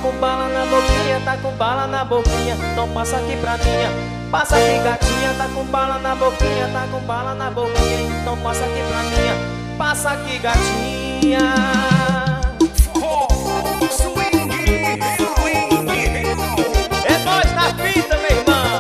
com bala na boquinha, tá com bala na boquinha, então passa aqui pra minha. Passa aqui gatinha, tá com bala na boquinha, tá com bala na boquinha, então passa aqui pra minha. Passa aqui gatinha. É nós na fita, meu irmão.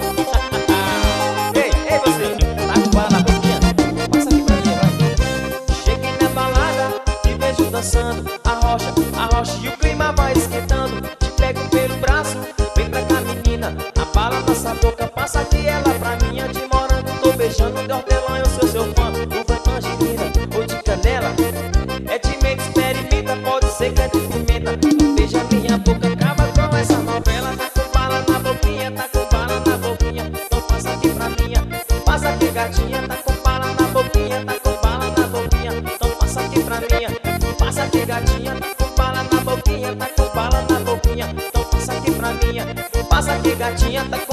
Ei você, tá com bala na boquinha? Passa aqui pra mim, vai. Cheguei na balada, te vejo dançando, a rocha e o clima vai esquentando. Te pego pelo braço, vem pra cá menina, a bala nossa boca, passa aqui ela pra mim. De morango tô beijando, de hortelã eu sou seu fã. Uva tangerina ou de canela, é de meio que experimenta, pode ser que é de pimenta. Beija minha boca, acaba com essa novela. Tá com bala na boquinha, tá com bala na boquinha, então passa aqui pra minha. Passa aqui gatinha, tá com bala na boquinha, tá com bala na boquinha, então passa aqui pra minha. Passa aqui gatinha, tá com bala na boquinha, tá com bala na boquinha, então passa aqui pra minha. Passa aqui gatinha, tá